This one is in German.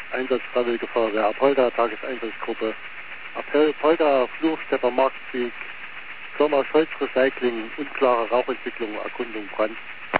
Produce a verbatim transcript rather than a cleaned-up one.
Einsatz Freiwillige Feuerwehr, Apolda, Tageseinsatzgruppe, Apolda, Fluchstepper, Marktweg, Firma Scholz Recycling, unklare Rauchentwicklung, Erkundung, Brand.